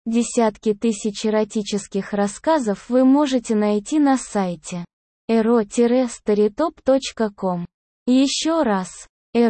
Десятки тысяч эротических рассказов вы можете найти на сайте ero-storytop.com. Еще раз,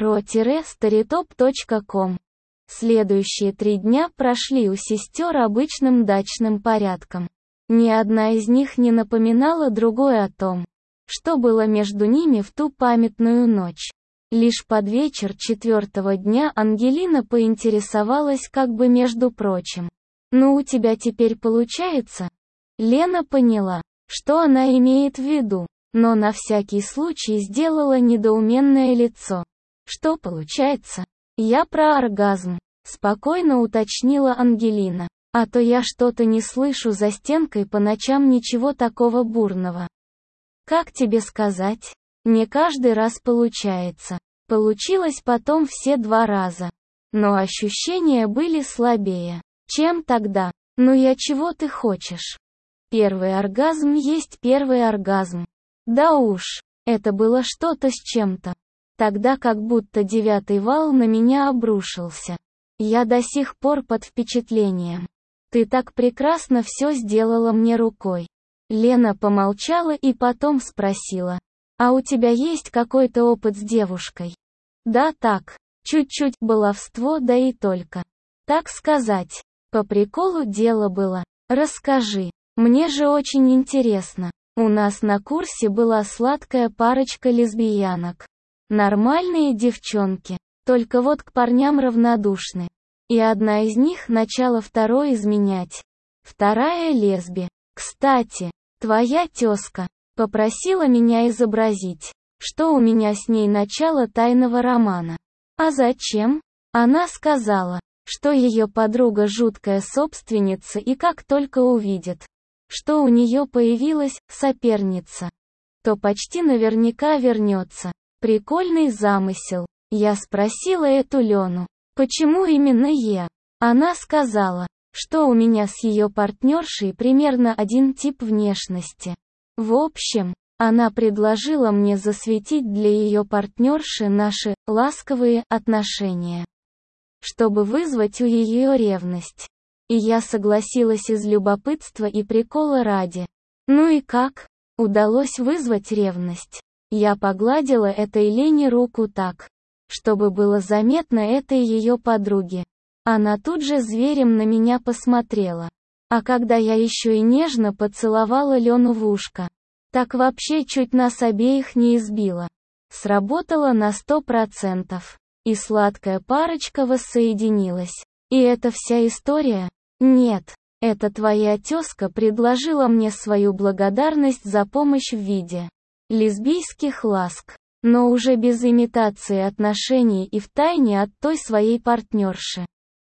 ero-storytop.com. Следующие 3 дня прошли у сестер обычным дачным порядком. Ни одна из них не напоминала другой о том, что было между ними в ту памятную ночь. Лишь под вечер 4-го дня Ангелина поинтересовалась как бы между прочим. «Ну у тебя теперь получается?» Лена поняла, что она имеет в виду, но на всякий случай сделала недоуменное лицо. «Что получается?» «Я про оргазм», — спокойно уточнила Ангелина. «А то я что-то не слышу за стенкой по ночам ничего такого бурного». «Как тебе сказать? Не каждый раз получается. Получилось потом все 2 раза. Но ощущения были слабее, чем тогда. Ну я чего ты хочешь? Первый оргазм есть первый оргазм. Да уж, это было что-то с чем-то. Тогда как будто 9-й вал на меня обрушился. Я до сих пор под впечатлением. Ты так прекрасно все сделала мне рукой». Лена помолчала и потом спросила. «А у тебя есть какой-то опыт с девушкой?» «Да так, чуть-чуть, баловство, да и только. Так сказать, по приколу дело было. Расскажи, мне же очень интересно. У нас на курсе была сладкая парочка лесбиянок. Нормальные девчонки, только вот к парням равнодушны. И одна из них начала второй изменять. Вторая лесби. Кстати, твоя тёзка попросила меня изобразить, что у меня с ней начало тайного романа. А зачем? Она сказала, что ее подруга жуткая собственница и как только увидит, что у нее появилась соперница, то почти наверняка вернется. Прикольный замысел. Я спросила эту Лену, почему именно я? Она сказала, что у меня с ее партнершей примерно один тип внешности. В общем, она предложила мне засветить для ее партнерши наши ласковые отношения, чтобы вызвать у ее ревность. И я согласилась из любопытства и прикола ради. Ну и как? Удалось вызвать ревность. Я погладила этой Лене руку так, чтобы было заметно этой ее подруге. Она тут же зверем на меня посмотрела. А когда я еще и нежно поцеловала Лену в ушко, так вообще чуть нас обеих не избила. Сработало на 100%. И сладкая парочка воссоединилась. И это вся история? Нет, это твоя тёзка предложила мне свою благодарность за помощь в виде лесбийских ласк, но уже без имитации отношений и втайне от той своей партнерши.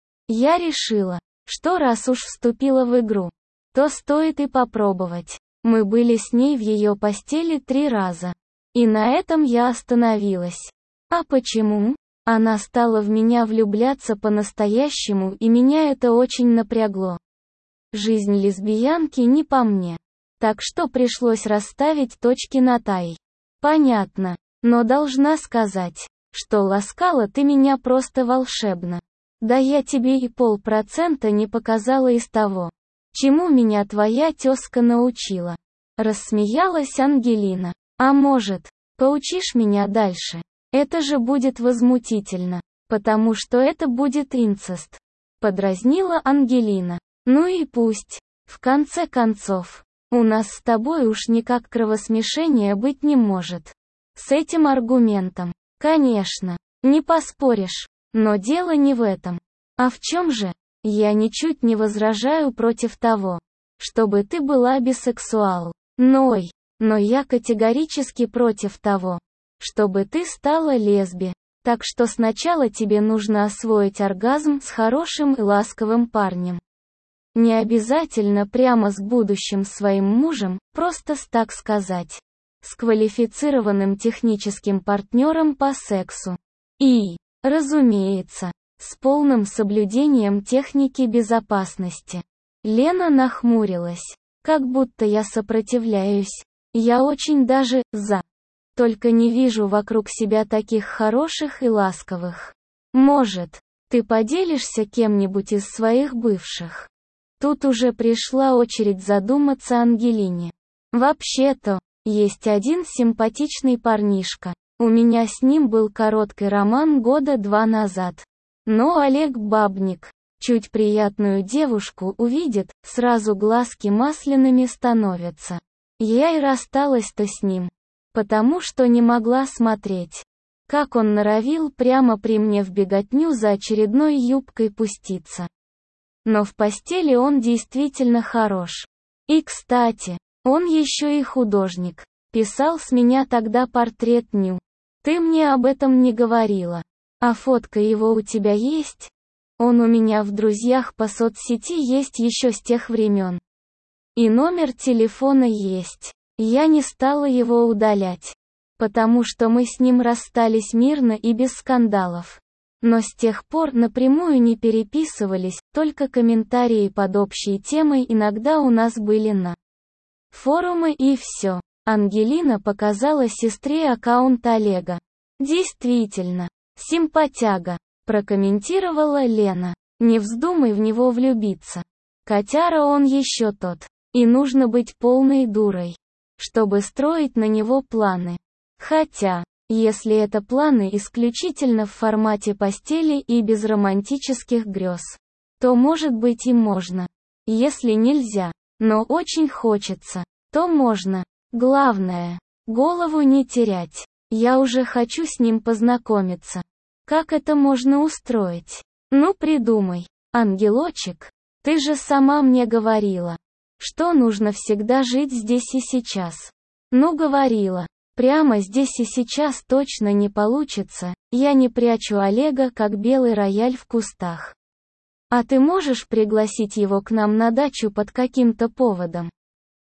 Я решила, что раз уж вступила в игру, то стоит и попробовать. Мы были с ней в ее постели 3 раза. И на этом я остановилась. А почему? Она стала в меня влюбляться по-настоящему, и меня это очень напрягло. Жизнь лесбиянки не по мне. Так что пришлось расставить точки над «и». Понятно, но должна сказать, что ласкала ты меня просто волшебно. Да я тебе и 0,5% не показала из того, чему меня твоя тёзка научила. Рассмеялась Ангелина. А может, поучишь меня дальше? Это же будет возмутительно, потому что это будет инцест. Подразнила Ангелина. Ну и пусть. В конце концов, у нас с тобой уж никак кровосмешения быть не может. С этим аргументом, конечно, не поспоришь. Но дело не в этом. А в чем же? Я ничуть не возражаю против того, чтобы ты была бисексуал. Но я категорически против того, чтобы ты стала лесби. Так что сначала тебе нужно освоить оргазм с хорошим и ласковым парнем. Не обязательно прямо с будущим своим мужем, просто так сказать, с квалифицированным техническим партнером по сексу. И, разумеется, с полным соблюдением техники безопасности. Лена нахмурилась, как будто я сопротивляюсь. Я очень даже за. Только не вижу вокруг себя таких хороших и ласковых. Может, ты поделишься кем-нибудь из своих бывших? Тут уже пришла очередь задуматься Ангелине. Вообще-то, есть один симпатичный парнишка. У меня с ним был короткий роман года 2 назад. Но Олег Бабник, чуть приятную девушку увидит, сразу глазки масляными становятся. Я и рассталась-то с ним. Потому что не могла смотреть, как он норовил прямо при мне в беготню за очередной юбкой пуститься. Но в постели он действительно хорош. И, кстати, он еще и художник. Писал с меня тогда портрет Ню. Ты мне об этом не говорила. А фотка его у тебя есть? Он у меня в друзьях по соцсети есть еще с тех времен. И номер телефона есть. Я не стала его удалять. Потому что мы с ним расстались мирно и без скандалов. Но с тех пор напрямую не переписывались, только комментарии под общей темой иногда у нас были на форумы и все. Ангелина показала сестре аккаунт Олега. Действительно, симпатяга, прокомментировала Лена. Не вздумай в него влюбиться. Котяра он еще тот. И нужно быть полной дурой, чтобы строить на него планы. Хотя, если это планы исключительно в формате постели и без романтических грез, то может быть и можно. Если нельзя, но очень хочется, то можно. Главное, голову не терять. Я уже хочу с ним познакомиться. Как это можно устроить? Ну придумай, ангелочек. Ты же сама мне говорила, что нужно всегда жить здесь и сейчас. Ну говорила. Прямо здесь и сейчас точно не получится, я не прячу Олега как белый рояль в кустах. А ты можешь пригласить его к нам на дачу под каким-то поводом?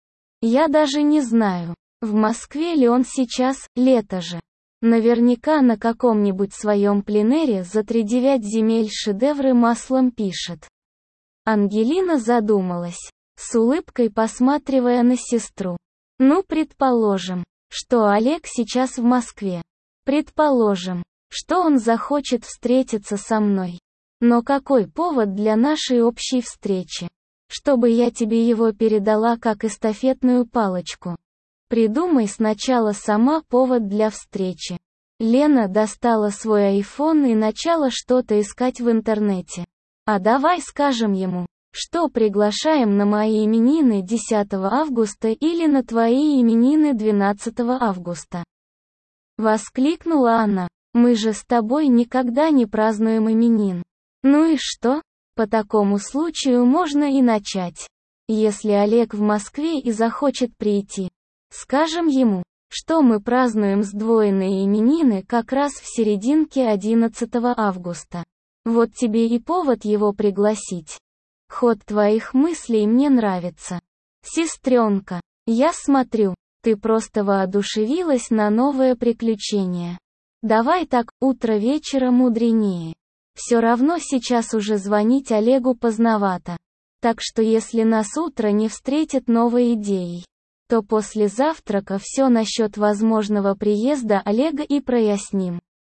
Я даже не знаю, в Москве ли он сейчас, лето же. Наверняка на каком-нибудь своем пленэре за 3-9 земель шедевры маслом пишет. Ангелина задумалась, с улыбкой посматривая на сестру. Ну предположим, что Олег сейчас в Москве. Предположим, что он захочет встретиться со мной. Но какой повод для нашей общей встречи? Чтобы я тебе его передала как эстафетную палочку. Придумай сначала сама повод для встречи. Лена достала свой айфон и начала что-то искать в интернете. А давай скажем ему, что приглашаем на мои именины 10 августа или на твои именины 12 августа. Воскликнула она. Мы же с тобой никогда не празднуем именин. Ну и что? По такому случаю можно и начать. Если Олег в Москве и захочет прийти, скажем ему, что мы празднуем сдвоенные именины как раз в серединке 11 августа. Вот тебе и повод его пригласить. Ход твоих мыслей мне нравится. Сестренка, я смотрю, ты просто воодушевилась на новое приключение. Давай так, утро вечера мудренее. Все равно сейчас уже звонить Олегу поздновато. Так что если нас утро не встретит новой идеей, то после завтрака все насчет возможного приезда Олега и проясним.